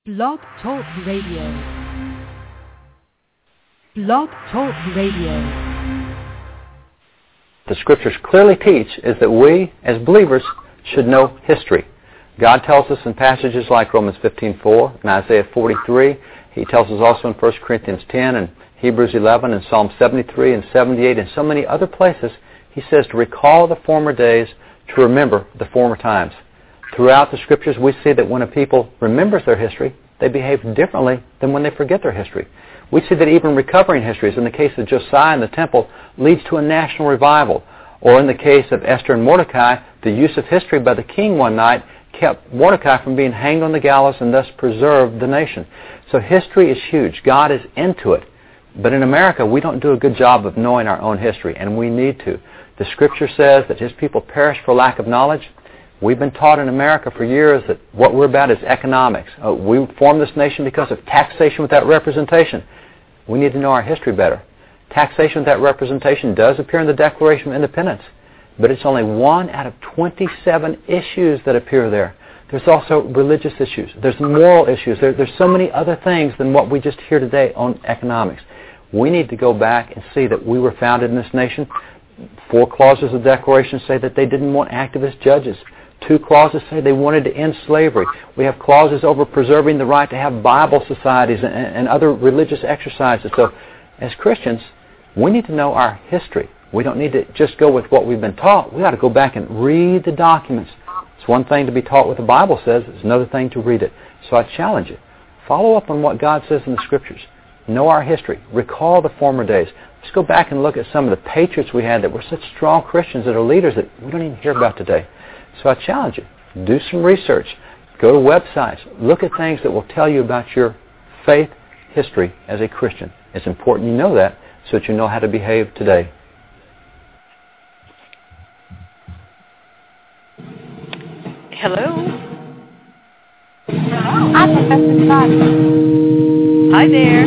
Blog Talk Radio. Blog Talk Radio. The Scriptures clearly teach is that we, as believers, should know history. God tells us in passages like Romans 15:4 and Isaiah 43. He tells us also in 1 Corinthians 10 and Hebrews 11 and Psalm 73 and 78 and so many other places. He says to recall the former days, to remember the former times. Throughout the Scriptures, we see that when a people remembers their history, they behave differently than when they forget their history. We see that even recovering histories, in the case of Josiah and the temple, leads to a national revival. Or in the case of Esther and Mordecai, the use of history by the king one night kept Mordecai from being hanged on the gallows and thus preserved the nation. So history is huge. God is into it. But in America, we don't do a good job of knowing our own history, and we need to. The Scripture says that His people perish for lack of knowledge. We've been taught in America for years that what we're about is economics. We formed this nation because of taxation without representation. We need to know our history better. Taxation without representation does appear in the Declaration of Independence, but it's only one out of 27 issues that appear there. There's also religious issues. There's moral issues. There's so many other things than what we just hear today on economics. We need to go back and see that we were founded in this nation. 4 clauses of the Declaration say that they didn't want activist judges. 2 clauses say they wanted to end slavery. We have clauses over preserving the right to have Bible societies and other religious exercises. So as Christians, we need to know our history. We don't need to just go with what we've been taught. We ought to go back and read the documents. It's one thing to be taught what the Bible says. It's another thing to read it. So I challenge you. Follow up on what God says in the Scriptures. Know our history. Recall the former days. Let's go back and look at some of the patriots we had that were such strong Christians that are leaders that we don't even hear about today. So I challenge you. Do some research. Go to websites. Look at things that will tell you about your faith history as a Christian. It's important you know that so that you know how to behave today. Hello. Hi, Professor Scott. Hi there.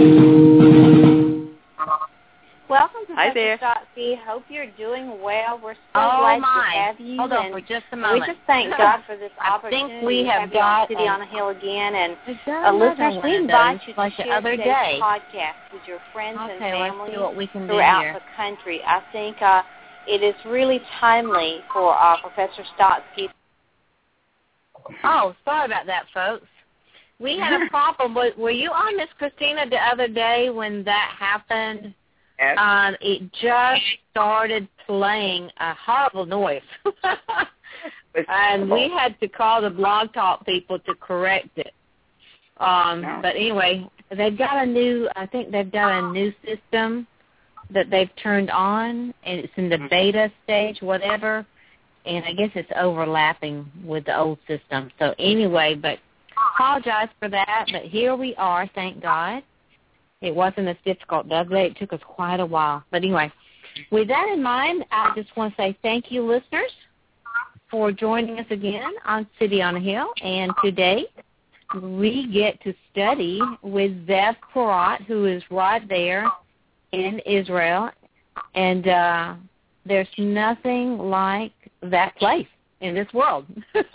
Welcome to Hi Professor there. Scott C. Hope you're doing well. We're so glad to have you. Hold on for just a moment. We just thank God for this I opportunity think we to have you on got City on a Hill again. And another listeners, one we of invite those you like to the share other today's day. podcast with your friends and Okay, let's family see what we can do throughout here. the country. I think it is really timely for Professor Stotsky. Oh, sorry about that, folks. We had a problem. Were you on, Miss Christina, the other day when that happened? Yes. It just started playing a horrible noise. And we had to call the Blog Talk people to correct it. But anyway, they've got I think they've got a new system that they've turned on, and it's in the beta stage, whatever, and I guess it's overlapping with the old system. So anyway, but apologize for that, but here we are, thank God. It wasn't as difficult the other day. It took us quite a while. But anyway, with that in mind, I just want to say thank you, listeners, for joining us again on City on a Hill. And today we get to study with Zev Porat, who is right there in Israel. And there's nothing like that place in this world.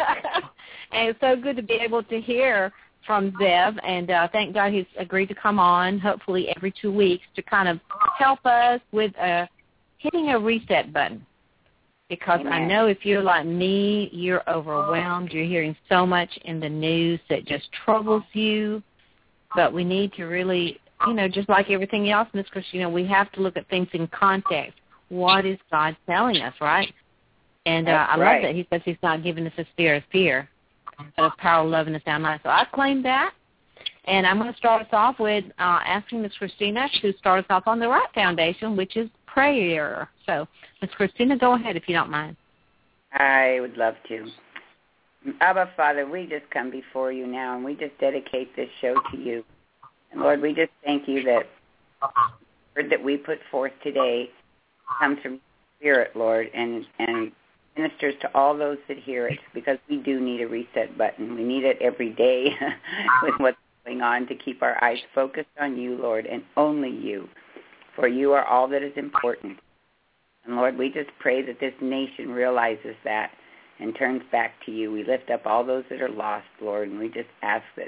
And it's so good to be able to hear from Zev, and thank God he's agreed to come on, hopefully every 2 weeks, to kind of help us with hitting a reset button. Because I know if you're like me, you're overwhelmed. You're hearing so much in the news that just troubles you. But we need to really, just like everything else, Ms. Christina, we have to look at things in context. What is God telling us, right? And I love that he says he's not giving us a spirit of fear, but of power, love, and a sound mind. So I claim that. And I'm going to start us off with asking Ms. Christina to start us off on the right foundation, which is prayer. So, Ms. Christina, go ahead if you don't mind. I would love to. Abba, Father, we just come before you now, and we just dedicate this show to you. And, Lord, we just thank you that the word that we put forth today comes from Spirit, Lord, and ministers to all those that hear it, because we do need a reset button. We need it every day with what's going on to keep our eyes focused on you, Lord, and only you, for you are all that is important. And, Lord, we just pray that this nation realizes that and turns back to you. We lift up all those that are lost, Lord, and we just ask that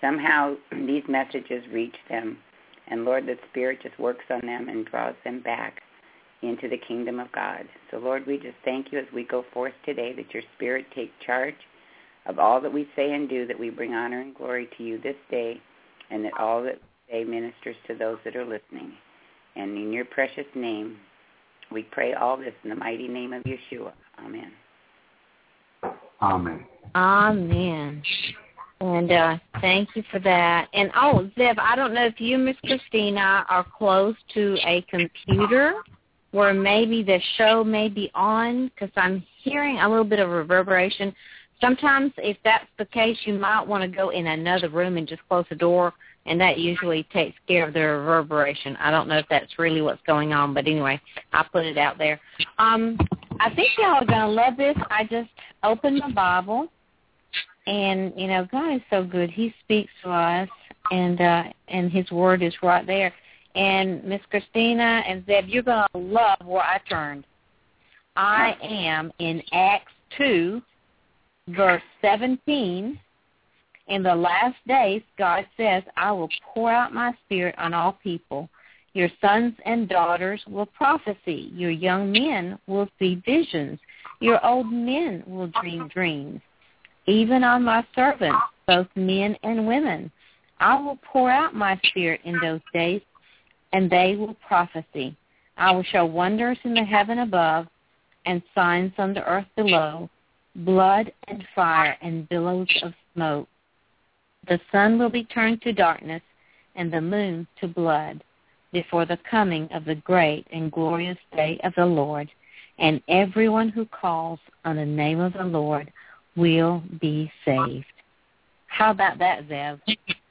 somehow these messages reach them. And, Lord, the Spirit just works on them and draws them back into the kingdom of God. So, Lord, we just thank you as we go forth today that your Spirit take charge of all that we say and do, that we bring honor and glory to you this day, and that all that we say ministers to those that are listening. And in your precious name, we pray all this in the mighty name of Yeshua. Amen. Amen. Amen. And thank you for that. And, Zev, I don't know if you and Miss Christina are close to a computer where maybe the show may be on, because I'm hearing a little bit of reverberation. Sometimes if that's the case, you might want to go in another room and just close the door, and that usually takes care of the reverberation. I don't know if that's really what's going on, but anyway, I put it out there. I think y'all are going to love this. I just opened my Bible. And, you know, God is so good. He speaks to us, and his word is right there. And Miss Christina and Zeb, you're going to love where I turned. I am in Acts 2, verse 17. In the last days, God says, I will pour out my Spirit on all people. Your sons and daughters will prophesy. Your young men will see visions. Your old men will dream dreams. Even on my servants, both men and women, I will pour out my Spirit in those days, and they will prophesy. I will show wonders in the heaven above and signs on the earth below, blood and fire and billows of smoke. The sun will be turned to darkness and the moon to blood before the coming of the great and glorious day of the Lord, and everyone who calls on the name of the Lord will be saved. How about that, Zev?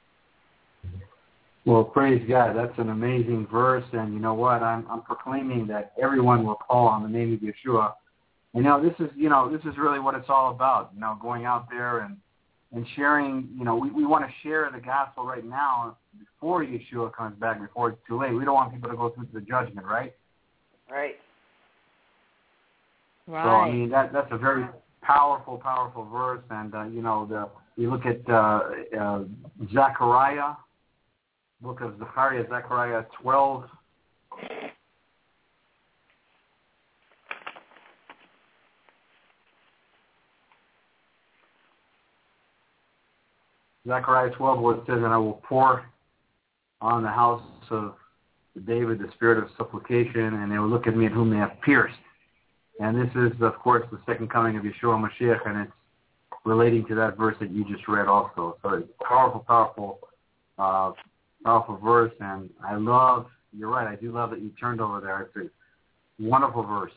Well, praise God. That's an amazing verse, and you know what? I'm proclaiming that everyone will call on the name of Yeshua. And this is really what it's all about. Going out there and sharing. We want to share the gospel right now before Yeshua comes back, before it's too late. We don't want people to go through the judgment, right? Right. Right. So that's a very powerful verse, and you look at Zechariah, book of Zechariah 12. Zechariah 12, where it says, and I will pour on the house of David the spirit of supplication, and they will look at me at whom they have pierced. And this is, of course, the second coming of Yeshua Mashiach, and it's relating to that verse that you just read also. So it's a powerful verse, and you're right, I do love that you turned over there. It's a wonderful verse.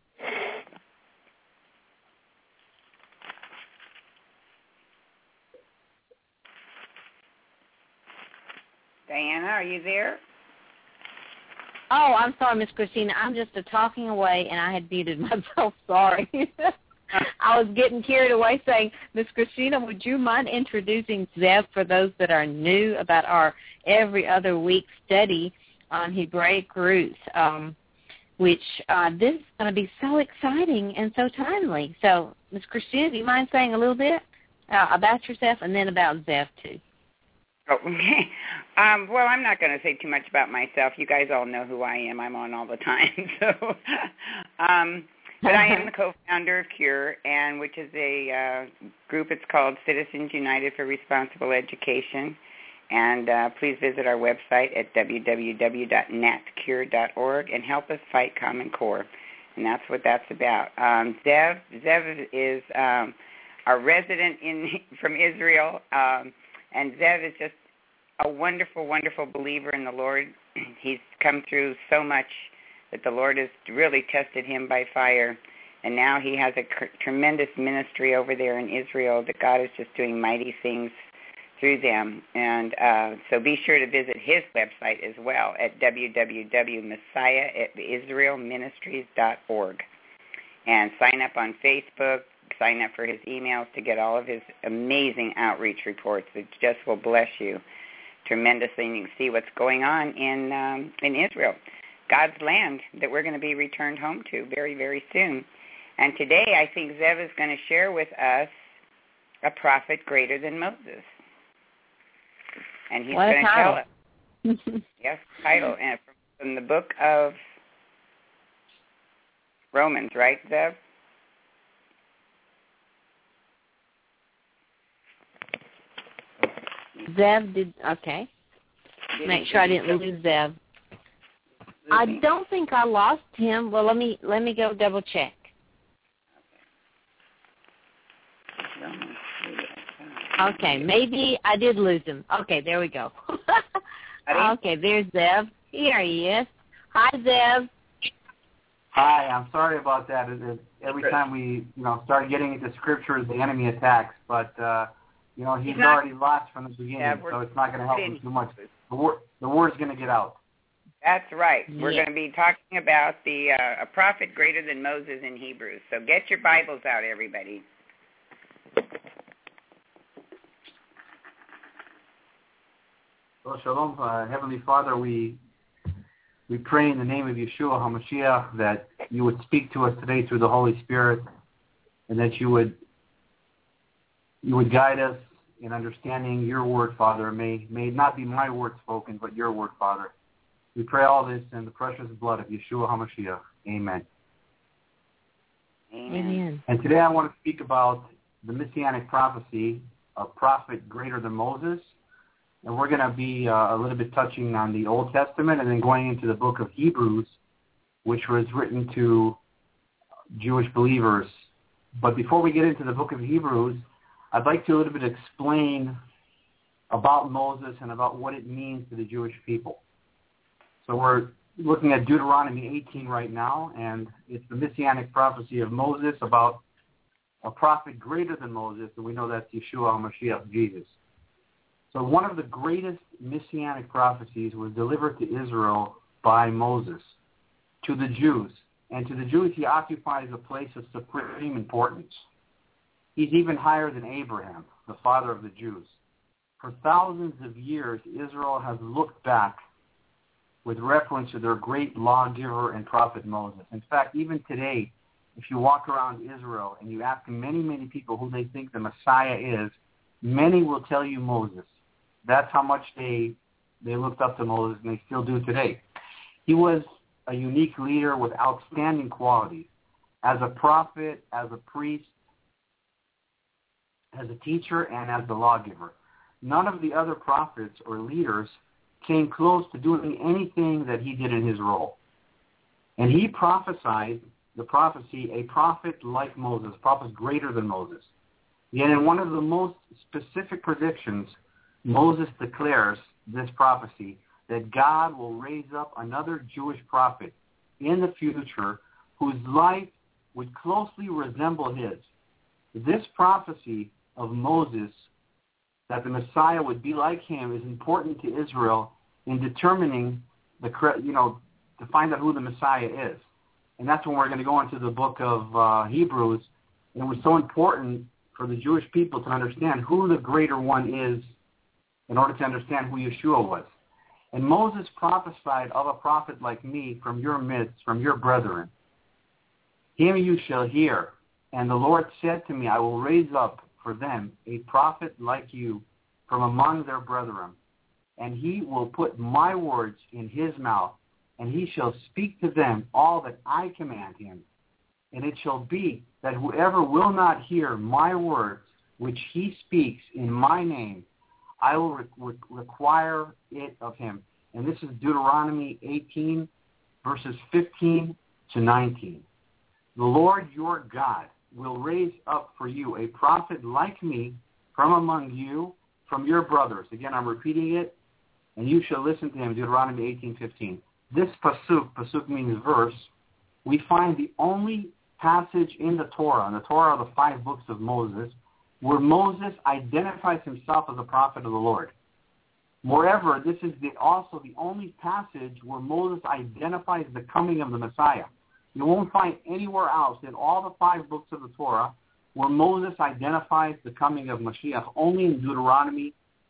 Diana, are you there? Oh, I'm sorry, Miss Christina. I'm just talking away, and I had muted myself. Sorry. I was getting carried away saying, Miss Christina, would you mind introducing Zev for those that are new about our every other week study on Hebraic roots, which this is going to be so exciting and so timely. So, Miss Christina, do you mind saying a little bit about yourself and then about Zev, too? Oh, okay. Well, I'm not going to say too much about myself. You guys all know who I am. I'm on all the time. So, but I am the co-founder of CURE, and which is a group. It's called Citizens United for Responsible Education. And please visit our website at www.natcure.org and help us fight Common Core. And that's what that's about. Zev is our resident from Israel. And Zev is just a wonderful, wonderful believer in the Lord. He's come through so much that the Lord has really tested him by fire. And now he has a tremendous ministry over there in Israel that God is just doing mighty things through them. And so be sure to visit his website as well at www.messiahisraelministries.org. And sign up on Facebook. Sign up for his emails to get all of his amazing outreach reports that just will bless you tremendously. And you can see what's going on in Israel, God's land that we're going to be returned home to very, very soon. And today I think Zev is going to share with us a prophet greater than Moses. And he's going to tell us. Yes, title, and from the book of Romans, right, Zev? Zev did, okay. Make sure I didn't lose Zev. I don't think I lost him. Well, let me go double check. Okay, maybe I did lose him. Okay, there we go. Okay, there's Zev. Here he is. Hi, Zev. Hi, I'm sorry about that. Every time we, start getting into scriptures, the enemy attacks. But, he's already lost from the beginning, so it's not going to help him too much. The word's going to get out. That's right. We're going to be talking about a prophet greater than Moses in Hebrews. So get your Bibles out, everybody. Well, Shalom, Heavenly Father, we pray in the name of Yeshua HaMashiach that you would speak to us today through the Holy Spirit, and that you would guide us in understanding your word, Father. May it not be my word spoken, but your word, Father. We pray all this in the precious blood of Yeshua HaMashiach. Amen. Amen. And today I want to speak about the Messianic prophecy, a prophet greater than Moses. And we're going to be a little bit touching on the Old Testament and then going into the book of Hebrews, which was written to Jewish believers. But before we get into the book of Hebrews, I'd like to a little bit explain about Moses and about what it means to the Jewish people. So we're looking at Deuteronomy 18 right now, and it's the Messianic prophecy of Moses about a prophet greater than Moses, and we know that's Yeshua HaMashiach, Jesus. So one of the greatest Messianic prophecies was delivered to Israel by Moses, to the Jews. And to the Jews, he occupies a place of supreme importance. He's even higher than Abraham, the father of the Jews. For thousands of years, Israel has looked back with reference to their great lawgiver and prophet Moses. In fact, even today, if you walk around Israel and you ask many, many people who they think the Messiah is, many will tell you Moses. That's how much they looked up to Moses, and they still do today. He was a unique leader with outstanding qualities. As a prophet, as a priest, as a teacher, and as the lawgiver. None of the other prophets or leaders came close to doing anything that he did in his role. And he prophesied the prophecy, a prophet like Moses, a prophet greater than Moses. Yet in one of the most specific predictions, Moses declares this prophecy, that God will raise up another Jewish prophet in the future whose life would closely resemble his. This prophecy of Moses, that the Messiah would be like him, is important to Israel in determining to find out who the Messiah is. And that's when we're going to go into the book of Hebrews. And it was so important for the Jewish people to understand who the greater one is in order to understand who Yeshua was. And Moses prophesied of a prophet like me from your midst, from your brethren. Him you shall hear. And the Lord said to me, I will raise up for them a prophet like you from among their brethren. And he will put my words in his mouth, and he shall speak to them all that I command him. And it shall be that whoever will not hear my words, which he speaks in my name, I will require it of him. And this is Deuteronomy 18, verses 15 to 19. The Lord your God will raise up for you a prophet like me from among you, from your brothers. Again, I'm repeating it. And you shall listen to him, Deuteronomy 18:15. This pasuk means verse, we find the only passage in the Torah, and the Torah are the 5 books of Moses, where Moses identifies himself as a prophet of the Lord. Moreover, this is also the only passage where Moses identifies the coming of the Messiah. You won't find anywhere else in all the 5 books of the Torah where Moses identifies the coming of Mashiach, only in Deuteronomy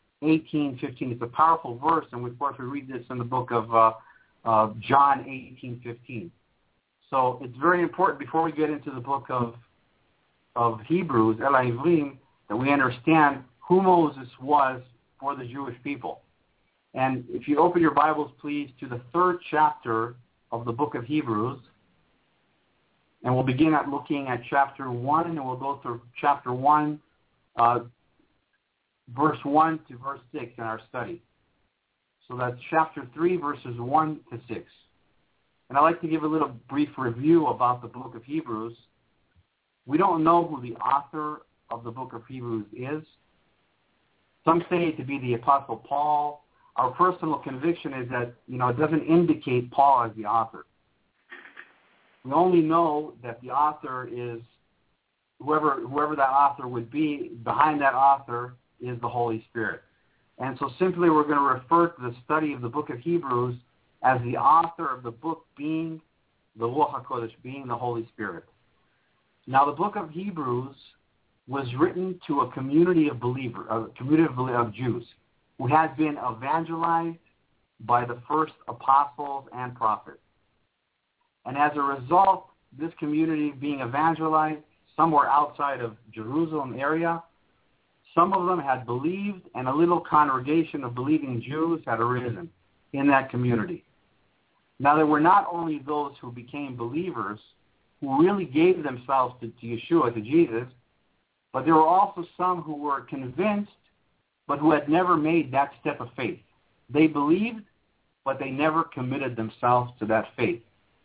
18:15. It's a powerful verse, and of course we read this in the book of John 18:15. So it's very important before we get into the book of Hebrews, El Ivrim, that we understand who Moses was for the Jewish people. And if you open your Bibles, please, to the 3rd chapter of the book of Hebrews, and we'll begin at looking at chapter 1, and we'll go through chapter 1, verse 1 to verse 6 in our study. So that's chapter 3, verses 1 to 6. And I'd like to give a little brief review about the book of Hebrews. We don't know who the author of the book of Hebrews is. Some say it to be the Apostle Paul. Our personal conviction is that, it doesn't indicate Paul as the author. We only know that the author is, whoever that author would be, behind that author is the Holy Spirit. And so simply we're going to refer to the study of the book of Hebrews as the author of the book being the Ruach HaKodesh, being the Holy Spirit. Now the book of Hebrews was written to a community of believers, a community of Jews, who had been evangelized by the first apostles and prophets. And as a result, this community being evangelized somewhere outside of Jerusalem area, some of them had believed, and a little congregation of believing Jews had arisen in that community. Now, there were not only those who became believers, who really gave themselves to Yeshua, to Jesus, but there were also some who were convinced, but who had never made that step of faith. They believed, but they never committed themselves to that faith.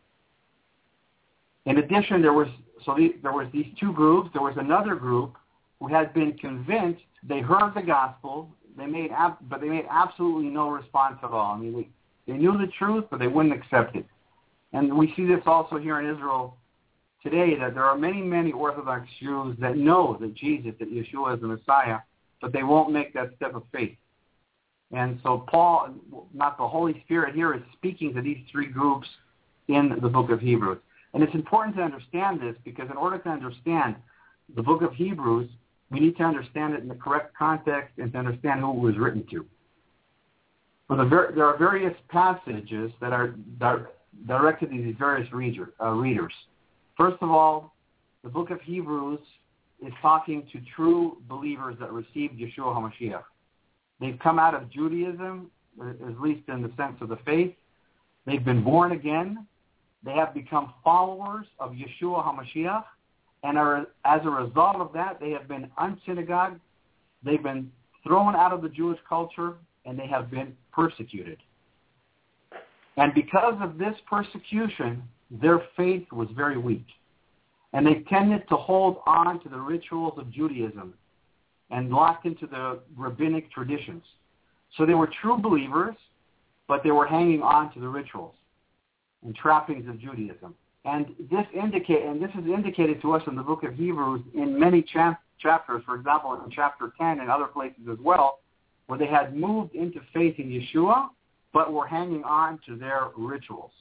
In addition, there was these two groups. There was another group who had been convinced. They heard the gospel, but they made absolutely no response at all. I mean, they knew the truth, but they wouldn't accept it. And we see this also here in Israel today, that there are many, many Orthodox Jews that know that Jesus, that Yeshua is the Messiah, but they won't make that step of faith. And so Paul, not the Holy Spirit here, is speaking to these three groups in the book of Hebrews. And it's important to understand this, because in order to understand the book of Hebrews, we need to understand it in the correct context and to understand who it was written to. There are various passages that are directed to these various readers. First of all, the book of Hebrews is talking to true believers that received Yeshua HaMashiach. They've come out of Judaism, at least in the sense of the faith. They've been born again. They have become followers of Yeshua HaMashiach. And as a result of that, they have been unsynagogued. They've been thrown out of the Jewish culture, and they have been persecuted. And because of this persecution, their faith was very weak. And they tended to hold on to the rituals of Judaism and locked into the rabbinic traditions. So they were true believers, but they were hanging on to the rituals and trappings of Judaism. And this is indicated to us in the book of Hebrews in many chapters, for example, in chapter 10 and other places as well, where they had moved into faith in Yeshua, but were hanging on to their rituals.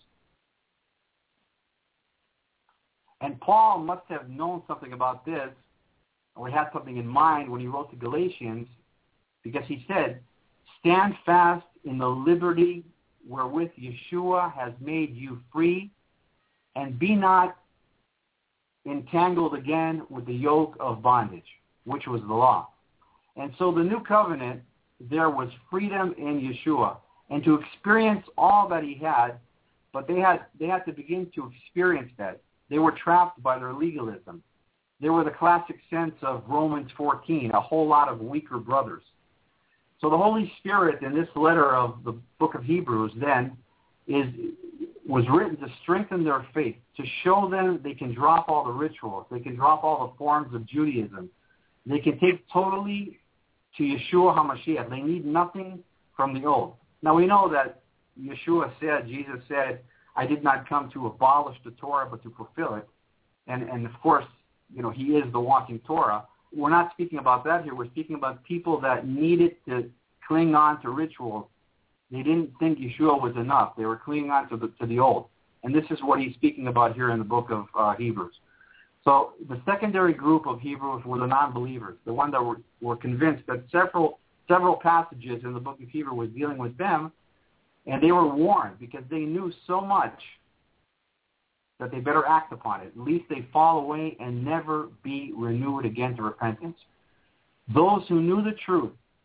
And Paul must have known something about this, or he had something in mind when he wrote to Galatians, because he said, "Stand fast in the liberty wherewith Yeshua has made you free, and be not entangled again with the yoke of bondage," which was the law. And so the new covenant, there was freedom in Yeshua, and to experience all that he had, but they had to begin to experience that. They were trapped by their legalism. They were the classic sense of Romans 14, a whole lot of weaker brothers. So the Holy Spirit in this letter of the book of Hebrews then was written to strengthen their faith, to show them they can drop all the rituals, they can drop all the forms of Judaism. They can take totally to Yeshua HaMashiach. They need nothing from the old. Now we know that Jesus said, "I did not come to abolish the Torah, but to fulfill it." And of course, he is the walking Torah. We're not speaking about that here. We're speaking about people that needed to cling on to rituals. They didn't think Yeshua was enough. They were clinging on to the old. And this is what he's speaking about here in the book of Hebrews. So the secondary group of Hebrews were the non-believers, the ones that were convinced that several passages in the book of Hebrews was dealing with them, and they were warned because they knew so much that they better act upon it, lest they fall away and never be renewed again to repentance. Those who knew the truth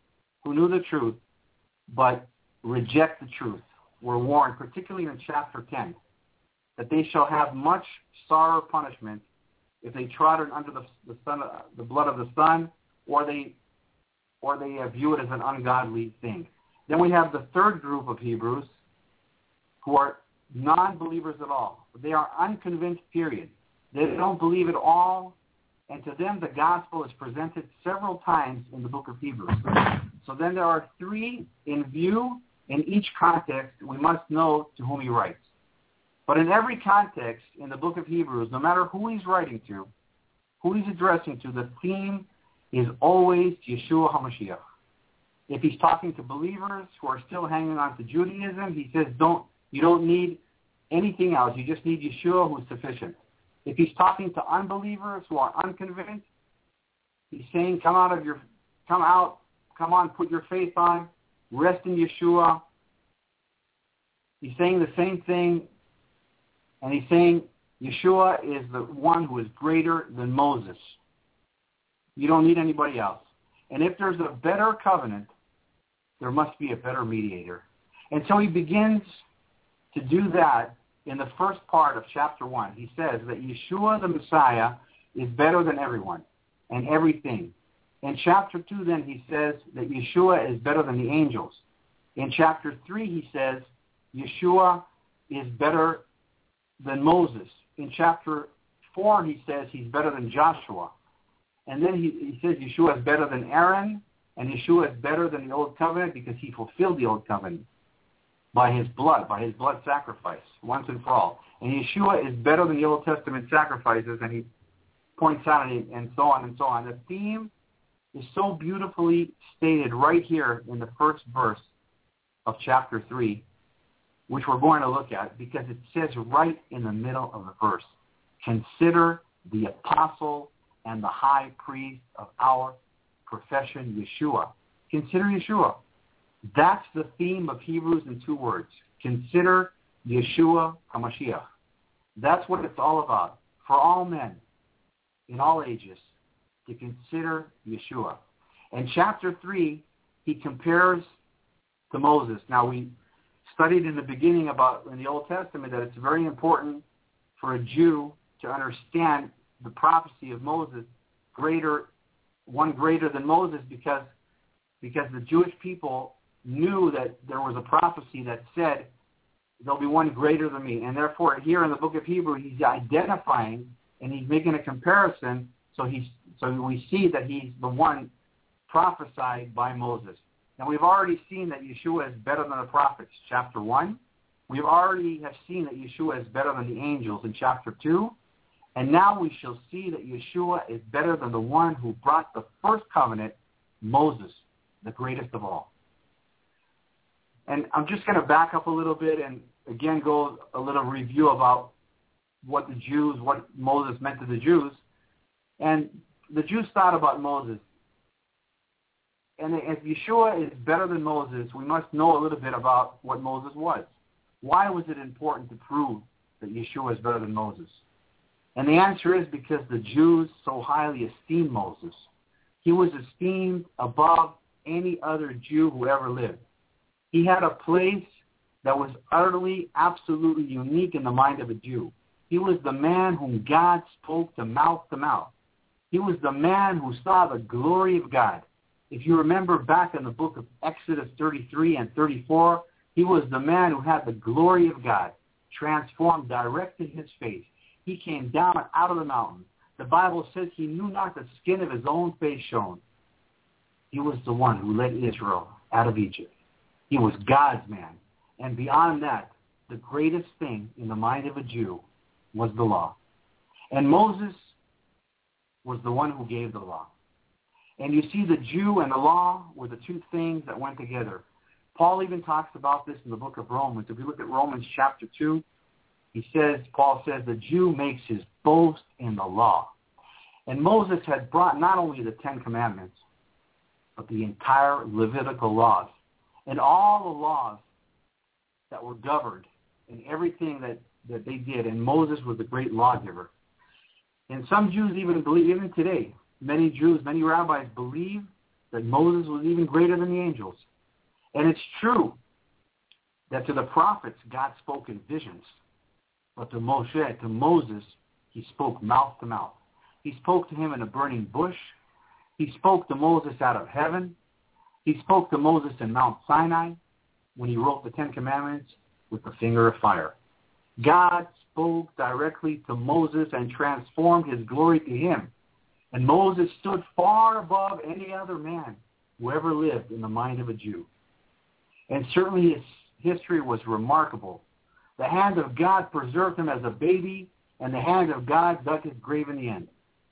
who knew the truth but reject the truth were warned, particularly in chapter 10, that they shall have much sorrow punishment if they trodden under the blood of the Son, or they view it as an ungodly thing. Then we have the third group of Hebrews who are non-believers at all. They are unconvinced, period. They don't believe at all, and to them the gospel is presented several times in the book of Hebrews. So then there are three in view. In each context, we must know to whom he writes. But in every context in the book of Hebrews, no matter who he's writing to, who he's addressing to, the theme is always Yeshua HaMashiach. If he's talking to believers who are still hanging on to Judaism, he says, you don't need anything else. You just need Yeshua, who is sufficient. If he's talking to unbelievers who are unconvinced, he's saying, come on, put your faith on, rest in Yeshua. He's saying the same thing, and he's saying Yeshua is the one who is greater than Moses. You don't need anybody else. And if there's a better covenant, there must be a better mediator. And so he begins to do that in the first part of chapter 1. He says that Yeshua the Messiah is better than everyone and everything. In chapter 2, then, he says that Yeshua is better than the angels. In chapter 3, he says Yeshua is better than Moses. In chapter 4, he says he's better than Joshua. And then he says Yeshua is better than Aaron, and Yeshua is better than the Old Covenant because he fulfilled the Old Covenant by his blood sacrifice, once and for all. And Yeshua is better than the Old Testament sacrifices, and he points out and so on and so on. The theme is so beautifully stated right here in the first verse of chapter 3, which we're going to look at, because it says right in the middle of the verse, consider the apostle and the high priest of our profession, Yeshua. Consider Yeshua. That's the theme of Hebrews in 2 words. Consider Yeshua HaMashiach. That's what it's all about. For all men, in all ages, to consider Yeshua. In chapter 3, he compares to Moses. Now, we studied in the beginning in the Old Testament that it's very important for a Jew to understand the prophecy of Moses, one greater than Moses, because the Jewish people knew that there was a prophecy that said there'll be one greater than me. And therefore, here in the book of Hebrews, he's identifying and he's making a comparison. So we see that he's the one prophesied by Moses. Now, we've already seen that Yeshua is better than the prophets, chapter 1. We already have seen that Yeshua is better than the angels in chapter 2. And now we shall see that Yeshua is better than the one who brought the first covenant, Moses, the greatest of all. And I'm just going to back up a little bit and again go a little review about what Moses meant to the Jews. And the Jews thought about Moses. And if Yeshua is better than Moses, we must know a little bit about what Moses was. Why was it important to prove that Yeshua is better than Moses? And the answer is because the Jews so highly esteemed Moses. He was esteemed above any other Jew who ever lived. He had a place that was utterly, absolutely unique in the mind of a Jew. He was the man whom God spoke to mouth to mouth. He was the man who saw the glory of God. If you remember back in the book of Exodus 33 and 34, he was the man who had the glory of God transformed direct in his face. He came down out of the mountain. The Bible says he knew not the skin of his own face shone. He was the one who led Israel out of Egypt. He was God's man. And beyond that, the greatest thing in the mind of a Jew was the law. And Moses was the one who gave the law. And you see, the Jew and the law were the two things that went together. Paul even talks about this in the book of Romans. If we look at Romans chapter 2, Paul says, the Jew makes his boast in the law. And Moses had brought not only the 10 Commandments, but the entire Levitical laws. And all the laws that were governed and everything that they did. And Moses was the great lawgiver. And some Jews even believe, even today, many Jews, many rabbis believe that Moses was even greater than the angels. And it's true that to the prophets, God spoke in visions. But to Moses, he spoke mouth to mouth. He spoke to him in a burning bush. He spoke to Moses out of heaven. He spoke to Moses in Mount Sinai when he wrote the Ten Commandments with the finger of fire. God spoke directly to Moses and transformed his glory to him. And Moses stood far above any other man who ever lived in the mind of a Jew. And certainly his history was remarkable. The hand of God preserved him as a baby, and the hand of God dug his grave in the end.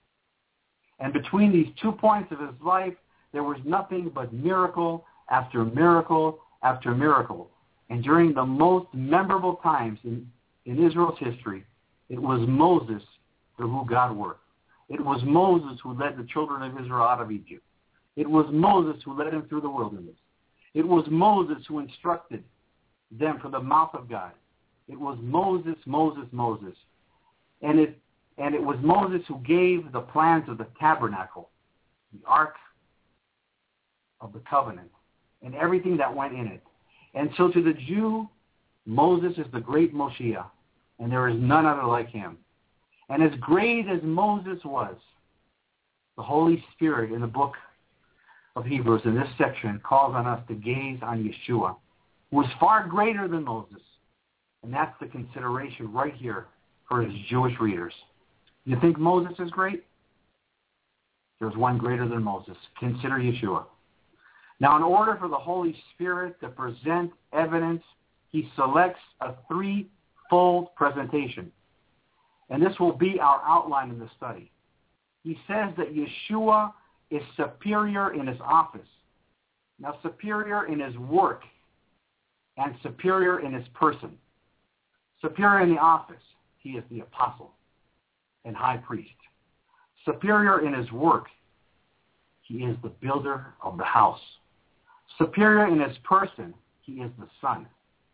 And between these 2 points of his life, there was nothing but miracle after miracle after miracle. And during the most memorable times in Israel's history, it was Moses through who God worked. It was Moses who led the children of Israel out of Egypt. It was Moses who led them through the wilderness. It was Moses who instructed them from the mouth of God. It was Moses, Moses, Moses. And it was Moses who gave the plans of the tabernacle, the Ark of the Covenant, and everything that went in it. And so to the Jew, Moses is the great Moshiach, and there is none other like him. And as great as Moses was, the Holy Spirit in the book of Hebrews in this section calls on us to gaze on Yeshua, who is far greater than Moses. And that's the consideration right here for his Jewish readers. You think Moses is great? There's one greater than Moses. Consider Yeshua. Now, in order for the Holy Spirit to present evidence, he selects a threefold presentation. And this will be our outline in the study. He says that Yeshua is superior in his office. Now, superior in his work and superior in his person. Superior in the office, he is the apostle and high priest. Superior in his work, he is the builder of the house. Superior in his person, he is the Son.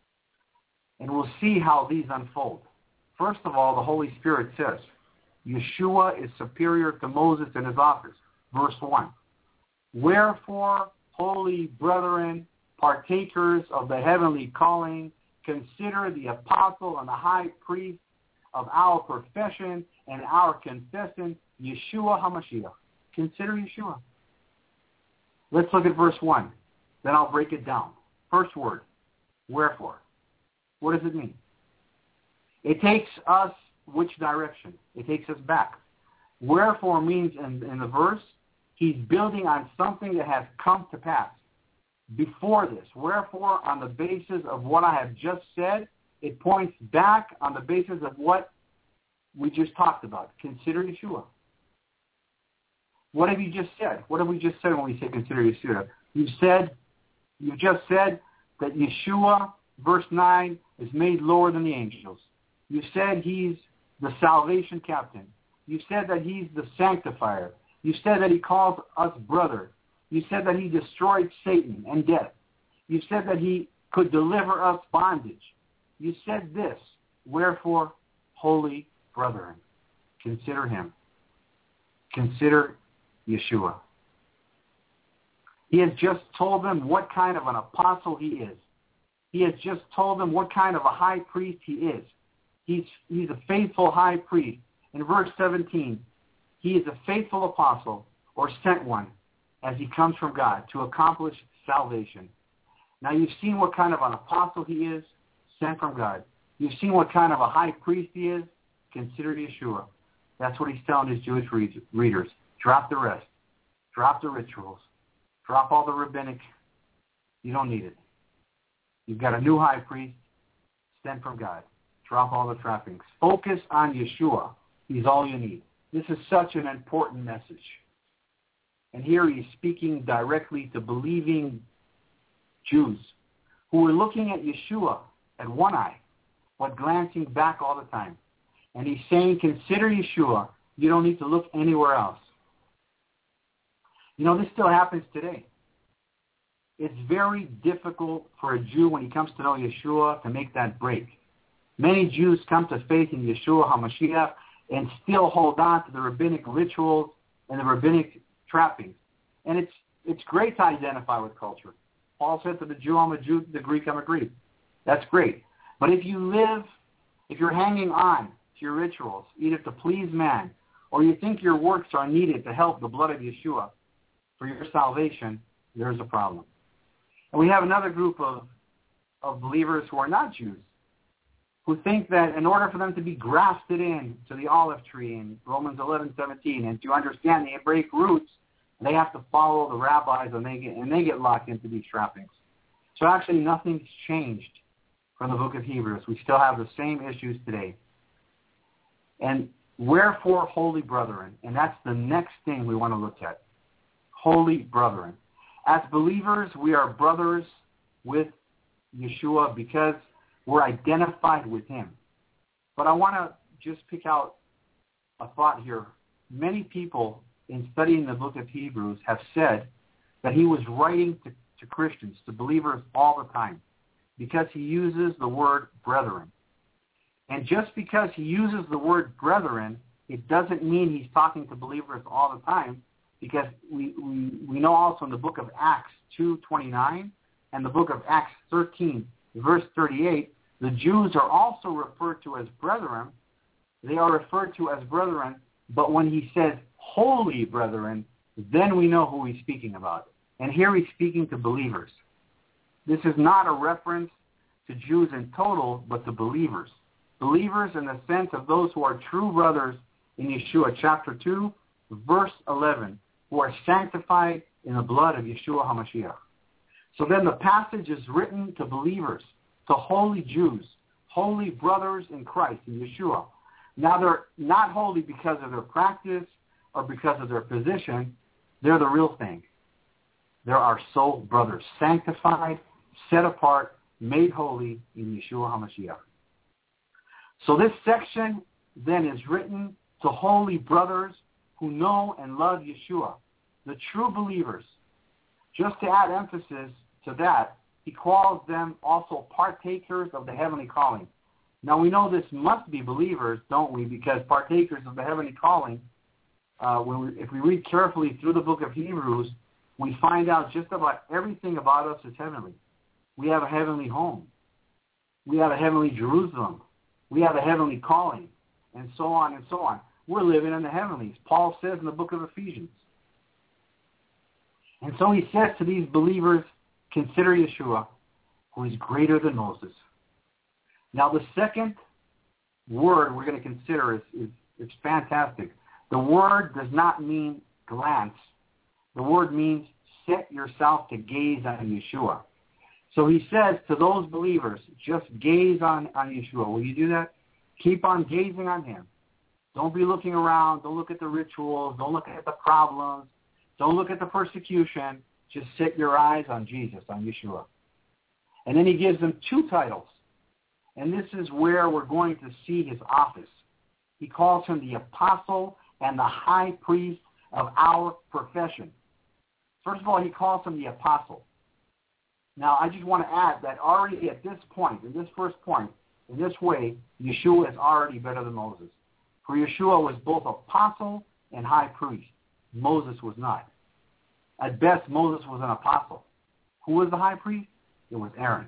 And we'll see how these unfold. First of all, the Holy Spirit says, Yeshua is superior to Moses in his office. Verse 1. Wherefore, holy brethren, partakers of the heavenly calling, consider the apostle and the high priest of our profession and our confession, Yeshua HaMashiach. Consider Yeshua. Let's look at verse 1. Then I'll break it down. First word, wherefore. What does it mean? It takes us which direction? It takes us back. Wherefore means in the verse, he's building on something that has come to pass. Before this, wherefore, on the basis of what I have just said, it points back on the basis of what we just talked about. Consider Yeshua. What have you just said? What have we just said when we say consider Yeshua? You've just said that Yeshua, verse 9, is made lower than the angels. You said he's the salvation captain. You said that he's the sanctifier. You said that he calls us brother. You said that he destroyed Satan and death. You said that he could deliver us bondage. You said this, wherefore, holy brethren, consider him. Consider Yeshua. He has just told them what kind of an apostle he is. He has just told them what kind of a high priest he is. He's a faithful high priest. In verse 17, he is a faithful apostle or sent one as he comes from God to accomplish salvation. Now you've seen what kind of an apostle he is, sent from God. You've seen what kind of a high priest he is, consider Yeshua. That's what he's telling his Jewish readers. Drop the rest. Drop the rituals. Drop all the rabbinic. You don't need it. You've got a new high priest sent from God. Drop all the trappings. Focus on Yeshua. He's all you need. This is such an important message. And here he's speaking directly to believing Jews who were looking at Yeshua at one eye, but glancing back all the time. And he's saying, consider Yeshua. You don't need to look anywhere else. You know, this still happens today. It's very difficult for a Jew when he comes to know Yeshua to make that break. Many Jews come to faith in Yeshua HaMashiach and still hold on to the rabbinic rituals and the rabbinic trappings. And It's great to identify with culture. Paul said to the Jew, I'm a Jew, to the Greek, I'm a Greek. That's great. But if you're hanging on to your rituals, either to please man, or you think your works are needed to help the blood of Yeshua for your salvation, there's a problem. And we have another group of believers who are not Jews, who think that in order for them to be grafted in to the olive tree in Romans 11:17 and to understand the Hebraic roots, they have to follow the rabbis and they get locked into these trappings. So actually nothing's changed from the book of Hebrews. We still have the same issues today. And wherefore, holy brethren, and that's the next thing we want to look at. Holy brethren. As believers, we are brothers with Yeshua because we're identified with him. But I want to just pick out a thought here. Many people in studying the book of Hebrews have said that he was writing to Christians, to believers all the time, because he uses the word brethren. And just because he uses the word brethren, it doesn't mean he's talking to believers all the time, because we know also in the book of Acts 2:29 and the book of Acts 13, verse 38, the Jews are also referred to as brethren. They are referred to as brethren, but when he says holy brethren, then we know who he's speaking about. And here he's speaking to believers. This is not a reference to Jews in total, but to believers. Believers in the sense of those who are true brothers in Yeshua, chapter 2, verse 11, who are sanctified in the blood of Yeshua HaMashiach. So then the passage is written to believers, to holy Jews, holy brothers in Christ, in Yeshua. Now they're not holy because of their practice or because of their position. They're the real thing. They're our soul brothers, sanctified, set apart, made holy in Yeshua HaMashiach. So this section then is written to holy brothers who know and love Yeshua, the true believers. Just to add emphasis to that, he calls them also partakers of the heavenly calling. Now we know this must be believers, don't we? Because partakers of the heavenly calling, if we read carefully through the book of Hebrews, we find out just about everything about us is heavenly. We have a heavenly home. We have a heavenly Jerusalem. We have a heavenly calling, and so on and so on. We're living in the heavenlies. Paul says in the book of Ephesians. And so he says to these believers, consider Yeshua, who is greater than Moses. Now the second word we're going to consider is fantastic. The word does not mean glance. The word means set yourself to gaze on Yeshua. So he says to those believers, just gaze on Yeshua. Will you do that? Keep on gazing on him. Don't be looking around. Don't look at the rituals. Don't look at the problems. Don't look at the persecution. Just set your eyes on Jesus, on Yeshua. And then he gives them two titles. And this is where we're going to see his office. He calls him the apostle and the high priest of our profession. First of all, he calls him the apostle. Now, I just want to add that already at this point, in this first point, in this way, Yeshua is already better than Moses. For Yeshua was both apostle and high priest. Moses was not. At best, Moses was an apostle. Who was the high priest? It was Aaron.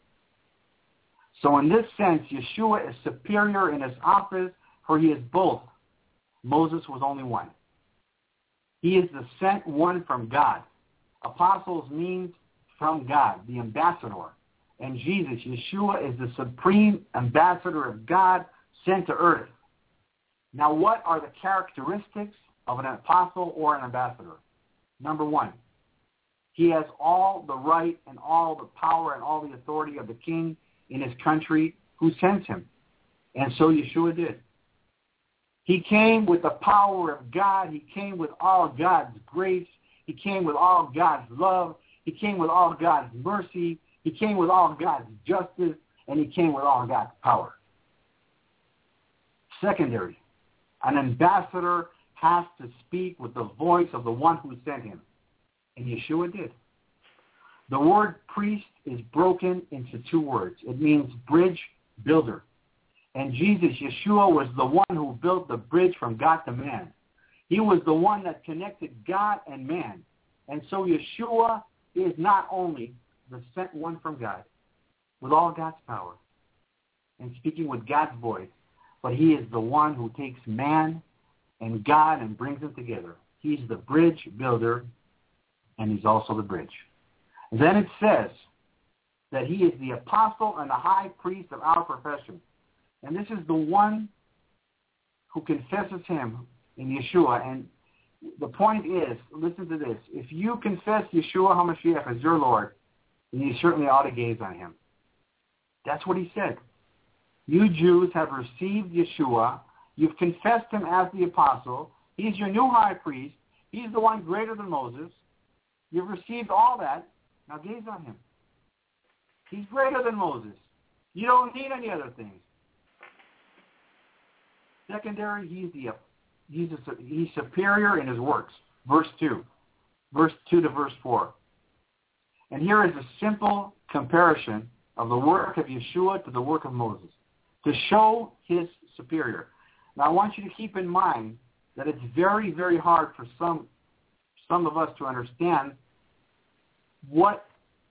So in this sense, Yeshua is superior in his office, for he is both. Moses was only one. He is the sent one from God. Apostles means from God, the ambassador. And Jesus, Yeshua, is the supreme ambassador of God sent to earth. Now, what are the characteristics of an apostle or an ambassador? Number one, he has all the right and all the power and all the authority of the king in his country who sends him. And so Yeshua did. He came with the power of God. He came with all God's grace. He came with all God's love. He came with all God's mercy. He came with all God's justice. And he came with all God's power. Secondary, an ambassador has to speak with the voice of the one who sent him. And Yeshua did. The word priest is broken into two words. It means bridge builder. And Jesus, Yeshua, was the one who built the bridge from God to man. He was the one that connected God and man. And so Yeshua is not only the sent one from God, with all God's power, and speaking with God's voice, but he is the one who takes man and God and brings them together. He's the bridge builder, and he's also the bridge. And then it says that he is the apostle and the high priest of our profession. And this is the one who confesses him in Yeshua. And the point is, listen to this, if you confess Yeshua HaMashiach as your Lord, then you certainly ought to gaze on him. That's what he said. You Jews have received Yeshua. You've confessed him as the apostle. He's your new high priest. He's the one greater than Moses. You've received all that. Now gaze on him. He's greater than Moses. You don't need any other things. Secondary, he's superior in his works. Verse 2. Verse 2 to verse 4. And here is a simple comparison of the work of Yeshua to the work of Moses, to show his superior. Now I want you to keep in mind that it's very, very hard for some of us to understand what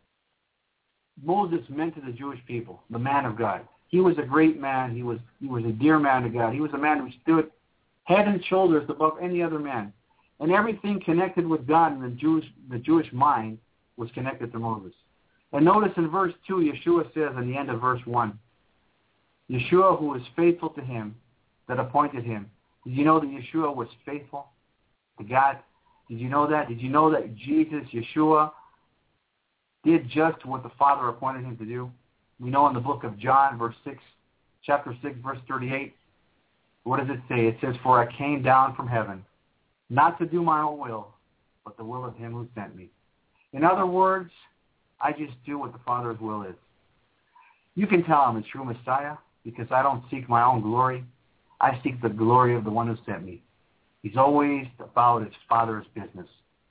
Moses meant to the Jewish people, the man of God. He was a great man. He was a dear man to God. He was a man who stood head and shoulders above any other man. And everything connected with God in the Jewish mind was connected to Moses. And notice in verse 2, Yeshua says in the end of verse 1, Yeshua who was faithful to him that appointed him. Did you know that Yeshua was faithful to God? Did you know that? Did you know that Jesus, Yeshua, did just what the Father appointed him to do? We know in the book of John, chapter 6, verse 38, what does it say? It says, for I came down from heaven, not to do my own will, but the will of him who sent me. In other words, I just do what the Father's will is. You can tell I'm a true Messiah because I don't seek my own glory. I seek the glory of the one who sent me. He's always about his Father's business.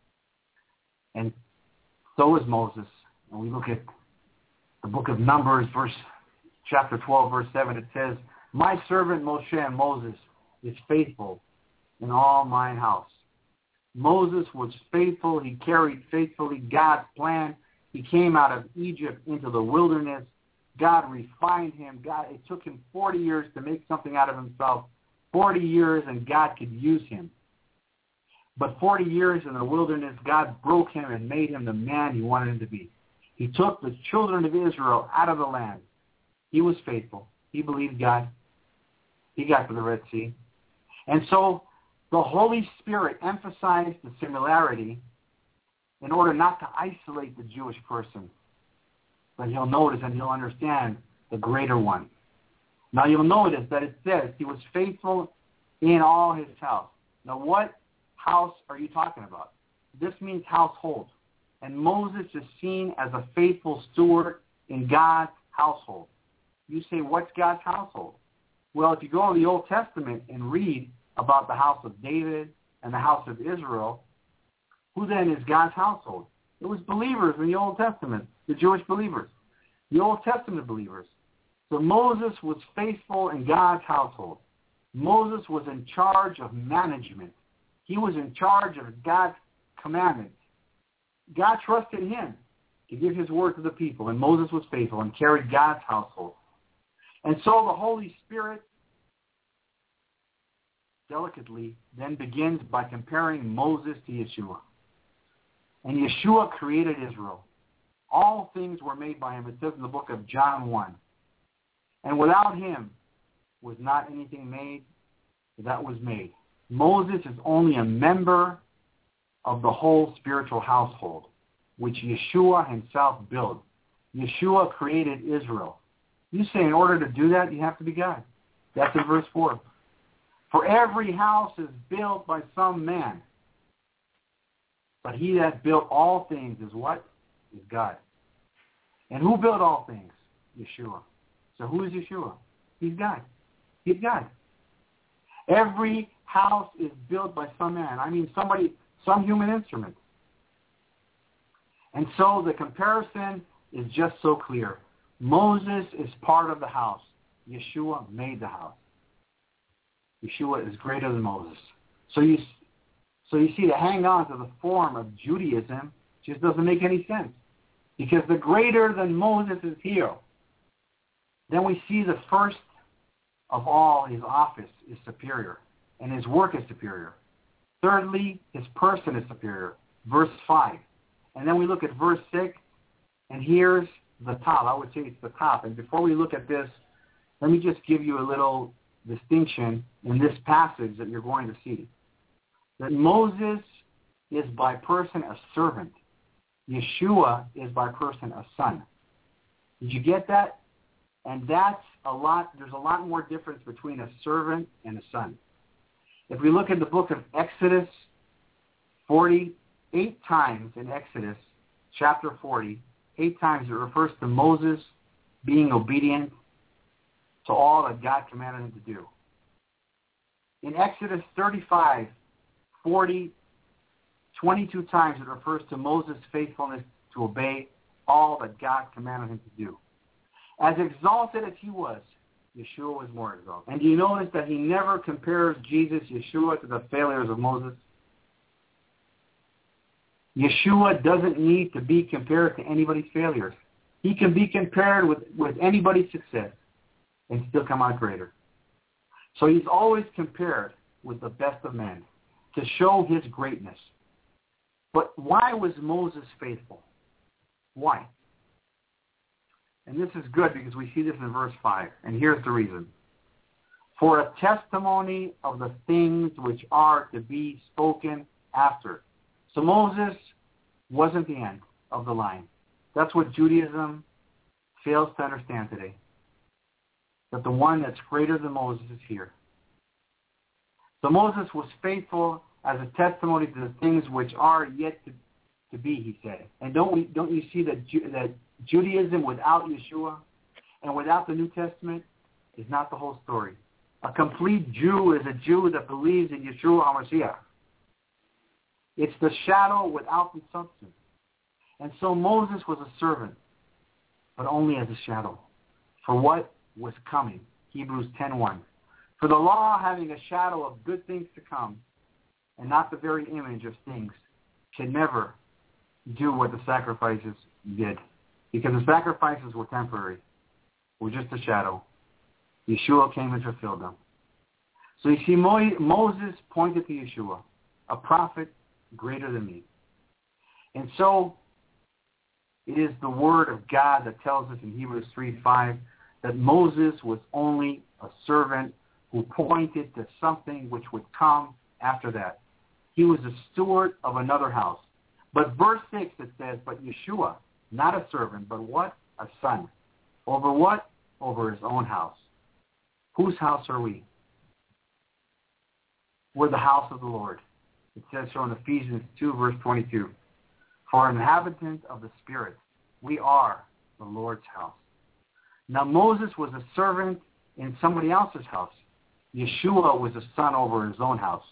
And so is Moses. And we look at the book of Numbers, chapter 12, verse 7, it says, my servant Moshe and Moses is faithful in all mine house. Moses was faithful. He carried faithfully God's plan. He came out of Egypt into the wilderness. God refined him. It took him 40 years to make something out of himself. 40 years and God could use him. But 40 years in the wilderness, God broke him and made him the man he wanted him to be. He took the children of Israel out of the land. He was faithful. He believed God. He got to the Red Sea. And so the Holy Spirit emphasized the similarity in order not to isolate the Jewish person. But he'll notice and he'll understand the greater one. Now you'll notice that it says he was faithful in all his house. Now what house are you talking about? This means household. And Moses is seen as a faithful steward in God's household. You say, what's God's household? Well, if you go to the Old Testament and read about the house of David and the house of Israel, who then is God's household? It was believers in the Old Testament, the Jewish believers, the Old Testament believers. So Moses was faithful in God's household. Moses was in charge of management. He was in charge of God's commandments. God trusted him to give his word to the people, and Moses was faithful and carried God's household. And so the Holy Spirit delicately then begins by comparing Moses to Yeshua. And Yeshua created Israel. All things were made by him. It says in the book of John 1. And without him was not anything made that was made. Moses is only a member of the whole spiritual household, which Yeshua himself built. Yeshua created Israel. You say in order to do that, you have to be God. That's in verse 4. For every house is built by some man. But he that built all things is what? Is God. And who built all things? Yeshua. So who is Yeshua? He's God. He's God. Every house is built by some man. I mean some human instrument. And so the comparison is just so clear. Moses is part of the house. Yeshua made the house. Yeshua is greater than Moses. So you see, to hang on to the form of Judaism just doesn't make any sense. Because the greater than Moses is here. Then we see the first of all, his office is superior, and his work is superior. Thirdly, his person is superior, verse 5. And then we look at verse 6, and here's the top. I would say it's the top. And before we look at this, let me just give you a little distinction in this passage that you're going to see. That Moses is by person a servant. Yeshua is by person a son. Did you get that? And that's there's a lot more difference between a servant and a son. If we look at the book of Exodus, 48 times in Exodus, chapter 40, 8 times it refers to Moses being obedient to all that God commanded him to do. In Exodus 35, 40, 22 times it refers to Moses' faithfulness to obey all that God commanded him to do. As exalted as he was, Yeshua was more exalted. And do you notice that he never compares Jesus, Yeshua, to the failures of Moses? Yeshua doesn't need to be compared to anybody's failures. He can be compared with anybody's success and still come out greater. So he's always compared with the best of men to show his greatness. But why was Moses faithful? Why? And this is good because we see this in verse 5. And here's the reason. For a testimony of the things which are to be spoken after. So Moses wasn't the end of the line. That's what Judaism fails to understand today. That the one that's greater than Moses is here. So Moses was faithful as a testimony to the things which are yet to be, he said. And don't you see that Judaism without Yeshua and without the New Testament is not the whole story. A complete Jew is a Jew that believes in Yeshua HaMashiach. It's the shadow without the substance. And so Moses was a servant, but only as a shadow for what was coming. Hebrews 10:1. For the law, having a shadow of good things to come, and not the very image of things, can never do what the sacrifices did. Because the sacrifices were temporary, were just a shadow. Yeshua came and fulfilled them. So you see, Moses pointed to Yeshua, a prophet greater than me. And so it is the word of God that tells us in Hebrews 3:5 that Moses was only a servant who pointed to something which would come after that. He was a steward of another house. But verse 6 it says, but Yeshua, not a servant, but what? A son. Over what? Over his own house. Whose house are we? We're the house of the Lord. It says so in Ephesians 2, verse 22. For an inhabitant of the Spirit, we are the Lord's house. Now Moses was a servant in somebody else's house. Yeshua was a son over his own house.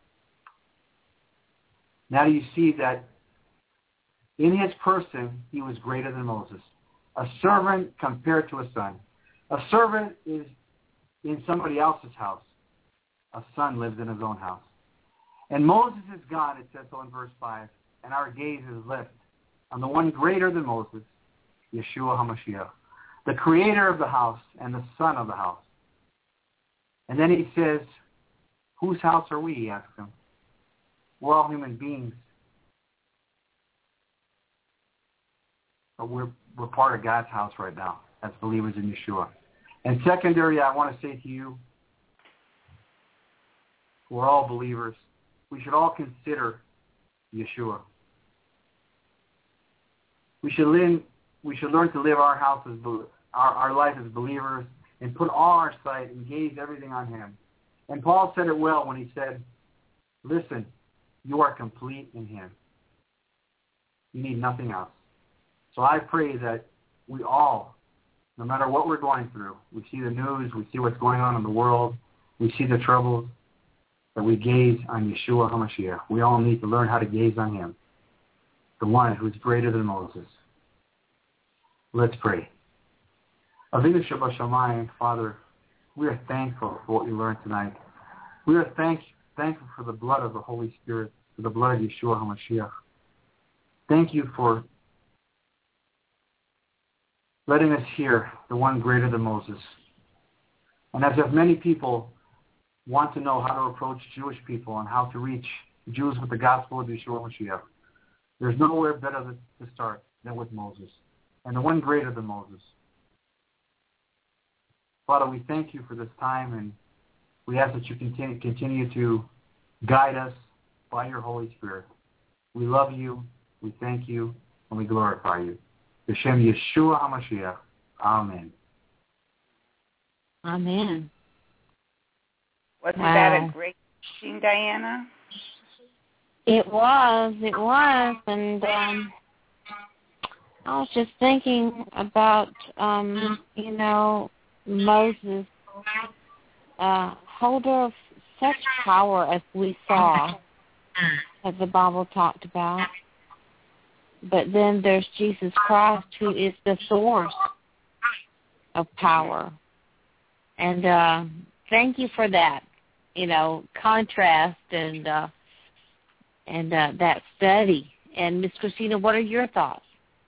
Now you see that in his person, he was greater than Moses. A servant compared to a son. A servant is in somebody else's house. A son lives in his own house. And Moses is God, it says so in verse 5, and our gaze is left on the one greater than Moses, Yeshua HaMashiach, the creator of the house and the son of the house. And then he says, whose house are we, he asks him. We're all human beings. But we're part of God's house right now as believers in Yeshua. And secondary, I want to say to you, we're all believers. We should all consider Yeshua. We should learn to live our life as believers and put all our sight and gaze everything on him. And Paul said it well when he said, listen, you are complete in him. You need nothing else. So I pray that we all, no matter what we're going through, we see the news, we see what's going on in the world, we see the troubles, that we gaze on Yeshua HaMashiach. We all need to learn how to gaze on him, the one who is greater than Moses. Let's pray. Avinu Shabbat Father, we are thankful for what we learned tonight. We are thankful for the blood of the Holy Spirit for the blood of Yeshua HaMashiach. Thank you for letting us hear the one greater than Moses. And as if many people want to know how to approach Jewish people and how to reach Jews with the gospel of Yeshua HaMashiach, there's nowhere better to start than with Moses, and the one greater than Moses. Father, we thank you for this time, and we ask that you continue to guide us by your Holy Spirit. We love you, we thank you, and we glorify you. B'Shem Yeshua HaMashiach. Amen. Amen. Wasn't that a great teaching, Diana? It was, and I was just thinking about, Moses, holder of such power as we saw, as the Bible talked about. But then there's Jesus Christ, who is the source of power. And thank you for that, contrast and that study. And Ms. Christina, what are your thoughts?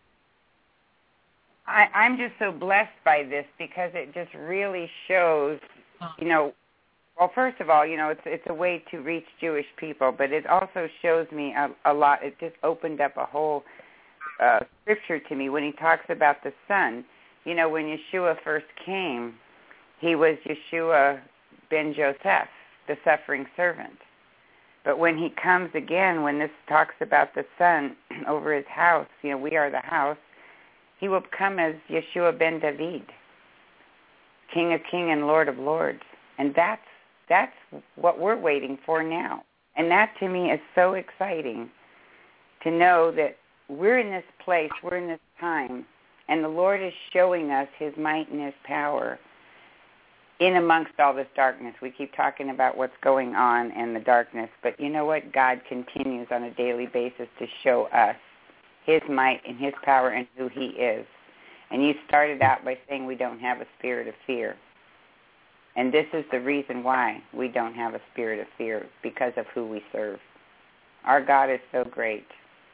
I'm just so blessed by this because it just really shows, well, first of all, it's a way to reach Jewish people, but it also shows me a lot. It just opened up a whole scripture to me when he talks about the Son. When Yeshua first came, he was Yeshua ben Joseph, the suffering servant. But when he comes again, when this talks about the Son over his house, we are the house, he will come as Yeshua ben David, King of Kings and Lord of Lords. And that's what we're waiting for now. And that to me is so exciting to know that we're in this place, we're in this time, and the Lord is showing us his might and his power in amongst all this darkness. We keep talking about what's going on in the darkness, but you know what? God continues on a daily basis to show us his might and his power and who he is. And you started out by saying we don't have a spirit of fear. And this is the reason why we don't have a spirit of fear, because of who we serve. Our God is so great.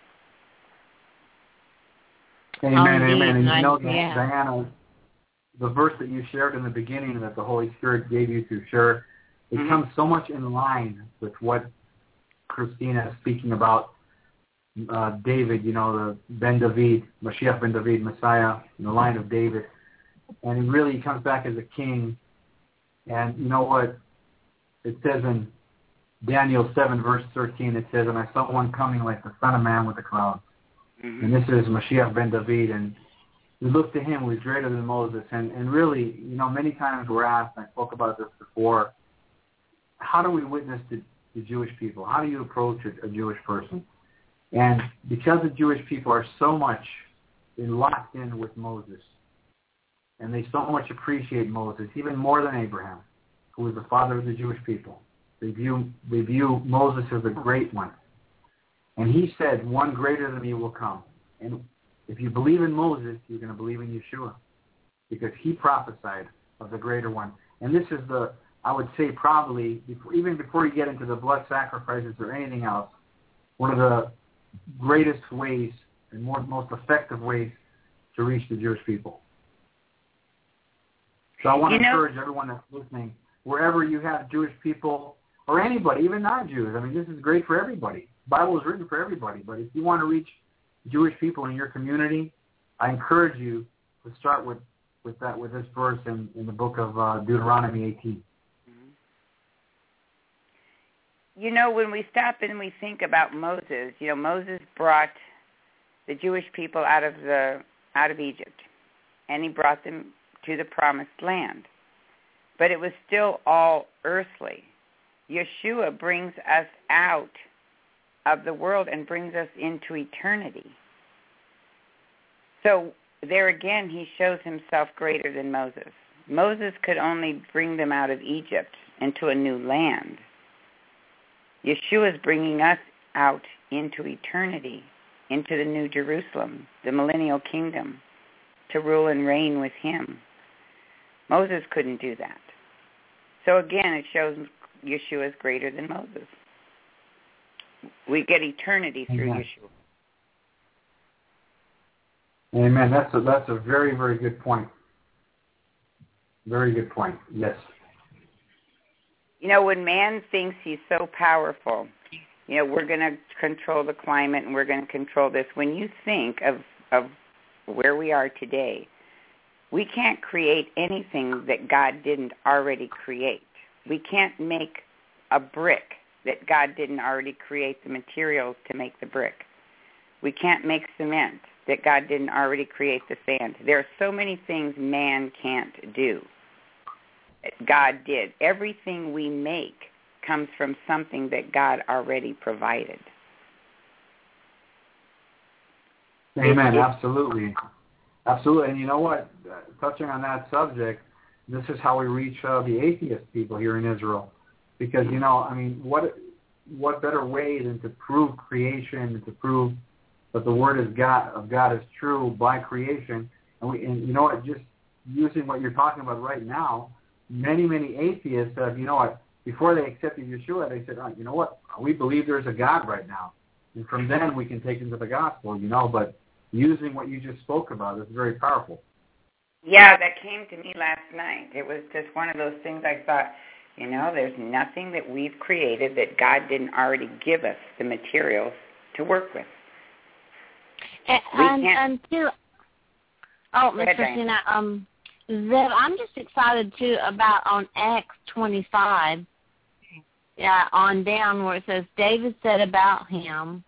Amen, amen. And Diana, the verse that you shared in the beginning that the Holy Spirit gave you to share, it comes so much in line with what Christina is speaking about. David, the Ben David, Mashiach ben David, Messiah, in the line of David. And he really comes back as a king. And you know what? It says in Daniel 7, verse 13, it says, "And I saw one coming like the Son of Man with a cloud." And this is Mashiach ben David. And we look to him who is greater than Moses. And really, many times we're asked, and I spoke about this before, how do we witness to the Jewish people? How do you approach a Jewish person? And because the Jewish people are so much locked in with Moses, and they so much appreciate Moses, even more than Abraham, who was the father of the Jewish people, they view Moses as a great one. And he said, one greater than me will come. And if you believe in Moses, you're going to believe in Yeshua, because he prophesied of the greater one. And this is I would say probably, even before you get into the blood sacrifices or anything else, one of the greatest ways and most effective ways to reach the Jewish people. So I want to encourage everyone that's listening, wherever you have Jewish people or anybody, even non-Jews. I mean, this is great for everybody. The Bible is written for everybody. But if you want to reach Jewish people in your community, I encourage you to start with this verse in the book of Deuteronomy 18. When we stop and we think about Moses, Moses brought the Jewish people out of Egypt, and he brought them to the promised land. But it was still all earthly. Yeshua brings us out of the world and brings us into eternity. So there again, he shows himself greater than Moses. Moses could only bring them out of Egypt into a new land. Yeshua is bringing us out into eternity, into the New Jerusalem, the millennial kingdom, to rule and reign with him. Moses couldn't do that. So again, it shows Yeshua is greater than Moses. We get eternity through Amen. Yeshua. Amen. That's a very, very good point. Very good point. Yes. You know, when man thinks he's so powerful, you know, we're going to control the climate and we're going to control this. When you think of where we are today, we can't create anything that God didn't already create. We can't make a brick that God didn't already create the materials to make the brick. We can't make cement that God didn't already create the sand. There are so many things man can't do that God did. Everything we make comes from something that God already provided. Amen. Absolutely. Absolutely. And you know what? Touching on that subject, this is how we reach the atheist people here in Israel. Because, you know, I mean, what better way than to prove creation, to prove that the Word of God is true by creation. And you know what, just using what you're talking about right now, many atheists have, you know what, before they accepted Yeshua, they said, oh, you know what, we believe there's a God right now. And from then we can take them to the gospel, you know, but using what you just spoke about is very powerful. Yeah, that came to me last night. It was just one of those things I thought, you know, there's nothing that we've created that God didn't already give us the materials to work with. And too, Miss Christina, Zev, I'm just excited too about on Acts 25, on down where it says David said about him.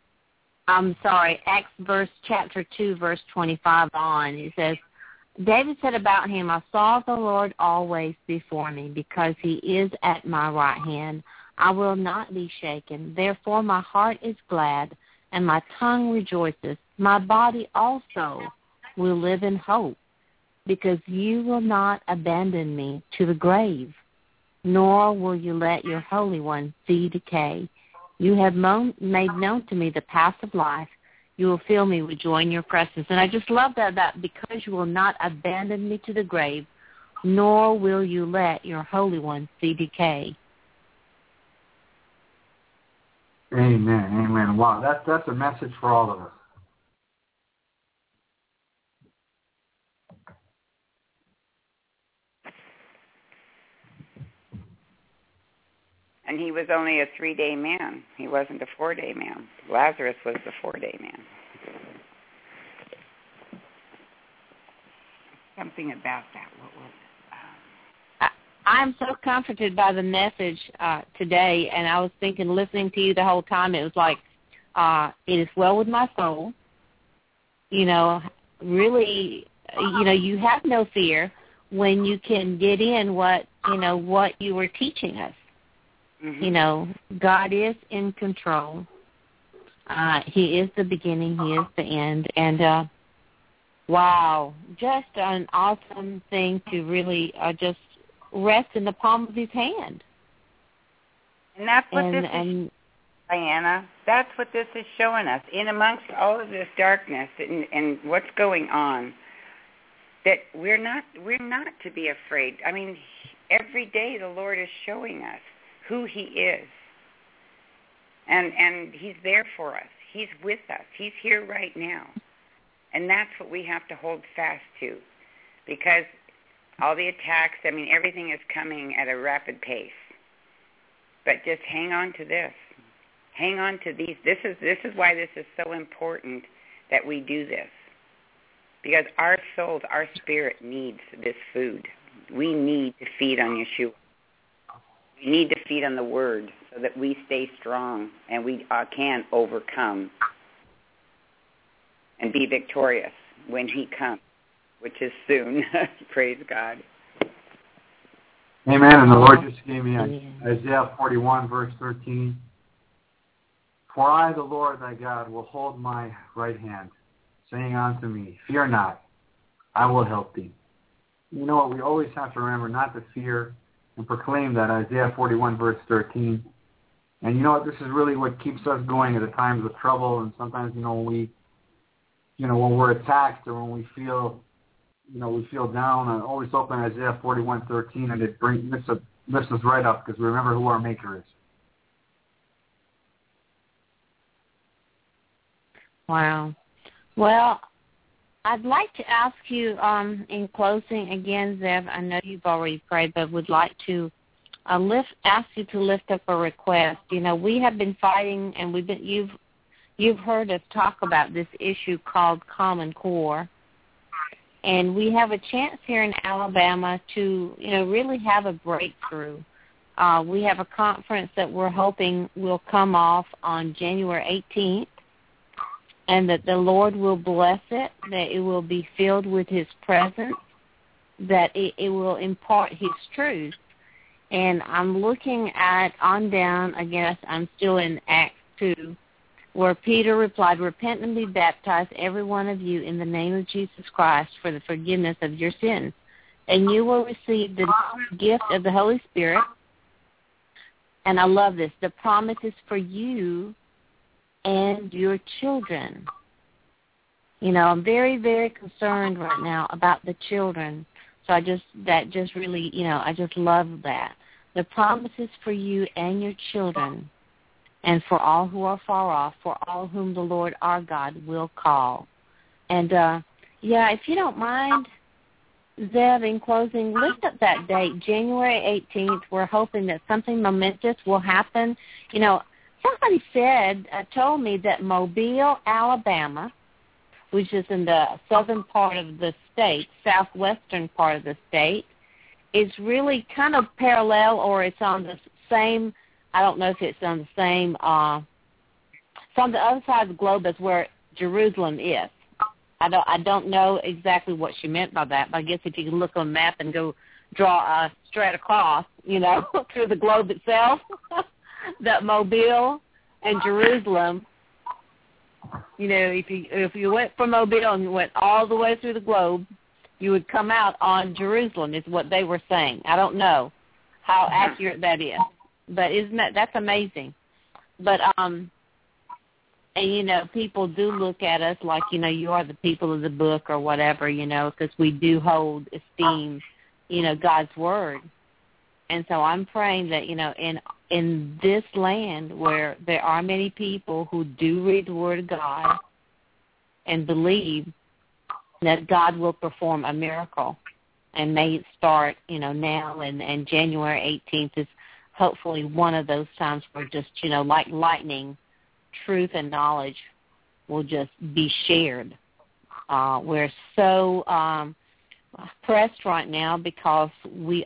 Acts chapter 2, verse 25 on. It says, David said about him, I saw the Lord always before me, because he is at my right hand. I will not be shaken. Therefore my heart is glad, and my tongue rejoices. My body also will live in hope, because you will not abandon me to the grave, nor will you let your Holy One see decay. You have made known to me the path of life. You will fill me with joy in your presence. And I just love that because you will not abandon me to the grave, nor will you let your Holy One see decay. Amen. Wow, that's a message for all of us. And he was only a 3-day man. He wasn't a 4-day man. Lazarus was the 4-day man. Something about that. What was it? I'm so comforted by the message today, and I was thinking, listening to you the whole time, it was like, it is well with my soul. You know, really, you know, you have no fear when you can get in what you were teaching us. Mm-hmm. You know, God is in control. He is the beginning. He is the end. And, wow, just an awesome thing to really just rest in the palm of his hand. And that's what this is, Diana. That's what this is showing us. In amongst all of this darkness and what's going on, that we're not to be afraid. I mean, every day the Lord is showing us who he is. And he's there for us. He's with us. He's here right now. And that's what we have to hold fast to. Because all the attacks, I mean, everything is coming at a rapid pace. But just hang on to this. Hang on to these. This is why this is so important that we do this. Because our souls, our spirit needs this food. We need to feed on Yeshua. We need to feed on the Word so that we stay strong and we can overcome and be victorious when he comes, which is soon. Praise God. Amen. And the Lord just gave me Isaiah 41, verse 13. For I, the Lord thy God, will hold my right hand, saying unto me, fear not, I will help thee. You know what? We always have to remember not to fear and proclaim that Isaiah 41, verse 13. And you know what? This is really what keeps us going at the times of trouble. And sometimes, when we're attacked or when we feel down, I always open Isaiah 41:13, and it lifts us right up because we remember who our Maker is. Wow. Well, I'd like to ask you in closing again, Zev. I know you've already prayed, but would like to ask you to lift up a request. You know, we have been fighting, and you've heard us talk about this issue called Common Core, and we have a chance here in Alabama to, you know, really have a breakthrough. We have a conference that we're hoping will come off on January 18th. And that the Lord will bless it, that it will be filled with His presence, that it will impart His truth. And I'm looking at on down, I guess I'm still in Acts 2, where Peter replied, "Repent and be baptized, every one of you, in the name of Jesus Christ for the forgiveness of your sins, and you will receive the gift of the Holy Spirit." And I love this. The promise is for you and your children. You know, I'm very, very concerned right now about the children. So that just really, you know, I just love that. The promise is for you and your children, and for all who are far off, for all whom the Lord our God will call. And, if you don't mind, Zev, in closing, lift up that date, January 18th. We're hoping that something momentous will happen. You know, somebody told me that Mobile, Alabama, which is in the southern part of the state, southwestern part of the state, is really kind of parallel, or it's on the same, I don't know if it's on the same, it's on the other side of the globe as where Jerusalem is. I don't know exactly what she meant by that, but I guess if you can look on a map and go draw a straight across, you know, through the globe itself, that Mobile and Jerusalem, you know, if you went from Mobile and you went all the way through the globe, you would come out on Jerusalem, is what they were saying. I don't know how accurate that is, but that's amazing. But and you know, people do look at us like, you know, you are the people of the book or whatever, you know, because we do hold esteem, you know, God's word. And so I'm praying that, you know, in this land where there are many people who do read the Word of God and believe that God will perform a miracle, and may it start, you know, now, and January 18th is hopefully one of those times where just, you know, like lightning, truth and knowledge will just be shared. We're so pressed right now because we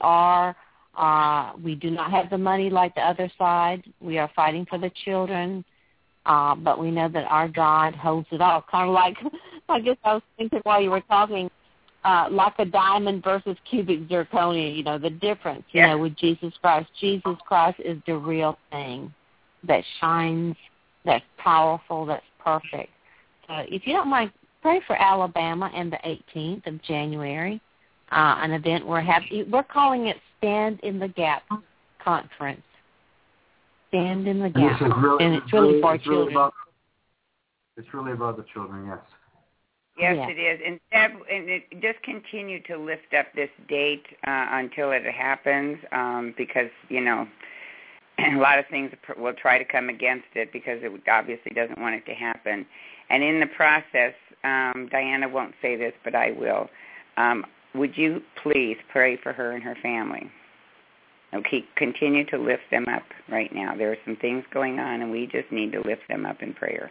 do not have the money like the other side. We are fighting for the children, but we know that our God holds it all. Kind of like, I guess I was thinking while you were talking, like a diamond versus cubic zirconia, you know, the difference, you know, with Jesus Christ. Jesus Christ is the real thing that shines, that's powerful, that's perfect. So if you don't mind, pray for Alabama and the 18th of January, an event we're calling it Stand in the Gap Conference. Stand in the Gap. And it's really for children. It's really about the children, yes. Yes, it is. And just continue to lift up this date until it happens, because, you know, a lot of things will try to come against it because it obviously doesn't want it to happen. And in the process, Diana won't say this, but I will. Would you please pray for her and her family? Okay, continue to lift them up right now. There are some things going on, and we just need to lift them up in prayer.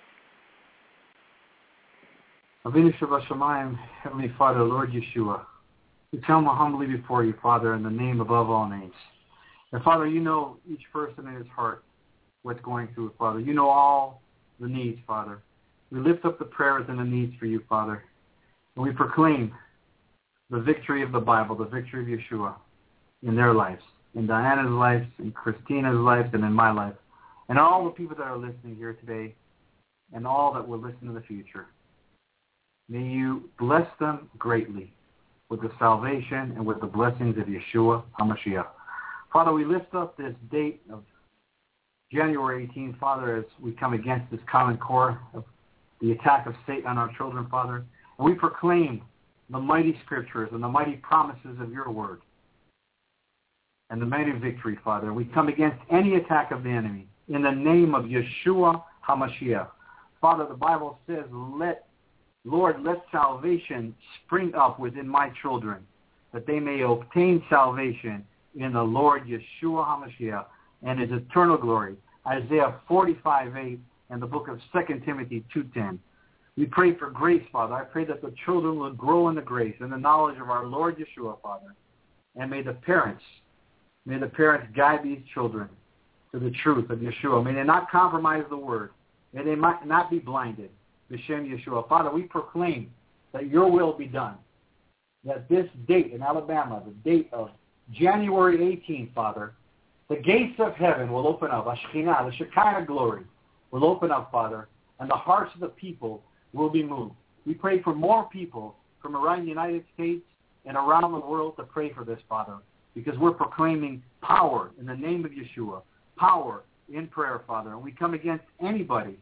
Avinu Shabbat Heavenly Father, Lord Yeshua, we come humbly before you, Father, in the name above all names. And Father, you know each person in his heart, what's going through it, Father. You know all the needs, Father. We lift up the prayers and the needs for you, Father. And we proclaim the victory of the Bible, the victory of Yeshua in their lives, in Diana's life, in Christina's life, and in my life, and all the people that are listening here today, and all that will listen in the future. May you bless them greatly with the salvation and with the blessings of Yeshua HaMashiach. Father, we lift up this date of January 18th, Father, as we come against this common core of the attack of Satan on our children, Father. And we proclaim the mighty scriptures and the mighty promises of your word and the mighty victory, Father. We come against any attack of the enemy in the name of Yeshua HaMashiach. Father, the Bible says, Lord, let salvation spring up within my children, that they may obtain salvation in the Lord Yeshua HaMashiach and his eternal glory. Isaiah 45:8 and the book of 2 Timothy 2:10. We pray for grace, Father. I pray that the children will grow in the grace and the knowledge of our Lord Yeshua, Father. And may the parents guide these children to the truth of Yeshua. May they not compromise the word. May they not be blinded. B'Shem Yeshua. Father, we proclaim that your will be done. That this date in Alabama, the date of January 18th, Father, the gates of heaven will open up. Ashkinah, the Shekinah glory, will open up, Father, and the hearts of the people will be moved. We pray for more people from around the United States and around the world to pray for this, Father, because we're proclaiming power in the name of Yeshua, power in prayer, Father. And we come against anybody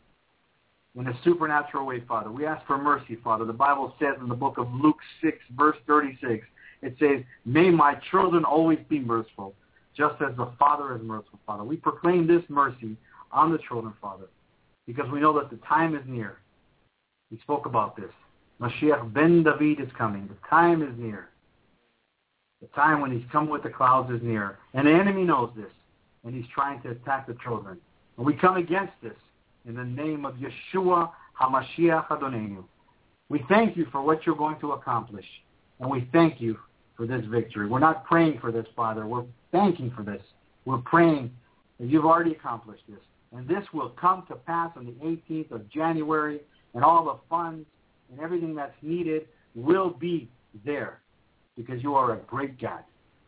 in a supernatural way, Father. We ask for mercy, Father. The Bible says in the book of Luke 6, verse 36, it says, may my children always be merciful, just as the Father is merciful, Father. We proclaim this mercy on the children, Father, because we know that the time is near. We spoke about this. Mashiach ben David is coming. The time is near. The time when he's come with the clouds is near. And the enemy knows this, and he's trying to attack the children. And we come against this in the name of Yeshua HaMashiach Adonenu. We thank you for what you're going to accomplish, and we thank you for this victory. We're not praying for this, Father. We're thanking for this. We're praying that you've already accomplished this. And this will come to pass on the 18th of January, and all the funds and everything that's needed will be there, because you are a great God.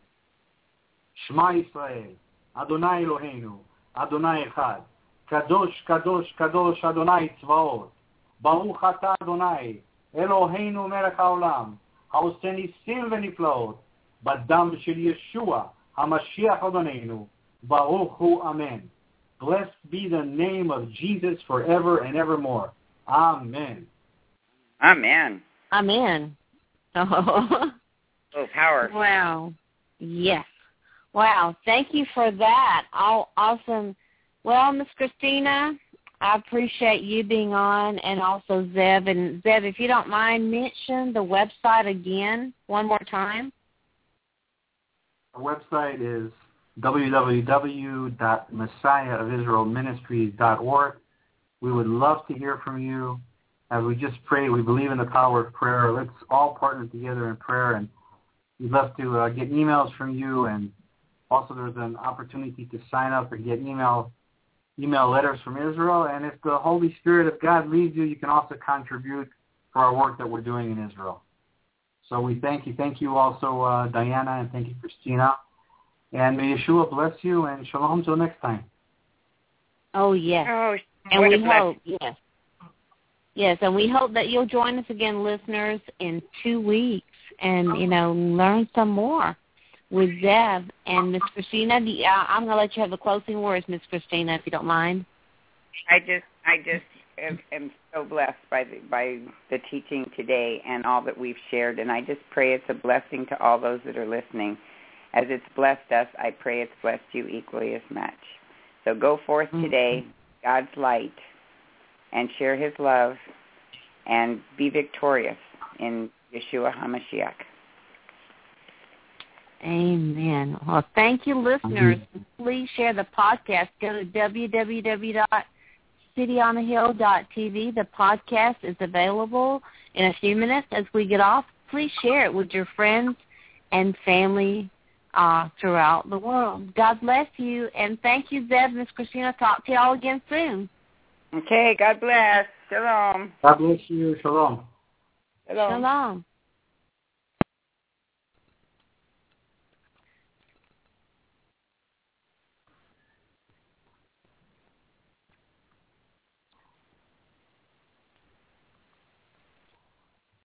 Shema Yisrael, Adonai Eloheinu, Adonai Echad, Kadosh, Kadosh, Kadosh, Adonai Tzvaot, Baruch Ata Adonai, Eloheinu Melech HaOlam, Haoseh Nisim Veniflaot, Badam Shel Yeshua, HaMashiach Adonenu, Baruch Hu Amen. Blessed be the name of Jesus forever and evermore. Amen. Amen. Amen. Oh, power. Wow. Yes. Wow. Thank you for that. Awesome. Well, Miss Christina, I appreciate you being on, and also Zev. And Zev, if you don't mind, mention the website again one more time. Our website is www.messiahofisraelministries.org. We would love to hear from you. As we just pray, we believe in the power of prayer. Let's all partner together in prayer, and we'd love to get emails from you. And also there's an opportunity to sign up and get email letters from Israel. And if the Holy Spirit of God leads you, you can also contribute for our work that we're doing in Israel. So we thank you. Thank you also, Diana, and thank you, Christina. And may Yeshua bless you, and shalom till next time. Oh, yes. Oh, and we hope, yes. Yes, and we hope that you'll join us again, listeners, in 2 weeks and, learn some more with Zev. And Miss Christina, I'm going to let you have the closing words, Miss Christina, if you don't mind. I just am so blessed by the teaching today and all that we've shared, and I just pray it's a blessing to all those that are listening. As it's blessed us, I pray it's blessed you equally as much. So go forth today, God's light, and share his love, and be victorious in Yeshua HaMashiach. Amen. Well, thank you, listeners. Please share the podcast. Go to www.cityonahill.tv. The podcast is available in a few minutes as we get off. Please share it with your friends and family throughout the world. God bless you, and thank you, Zev, Miss Christina. Talk to y'all again soon. Okay, God bless. Shalom. God bless you. Shalom. Shalom. Shalom.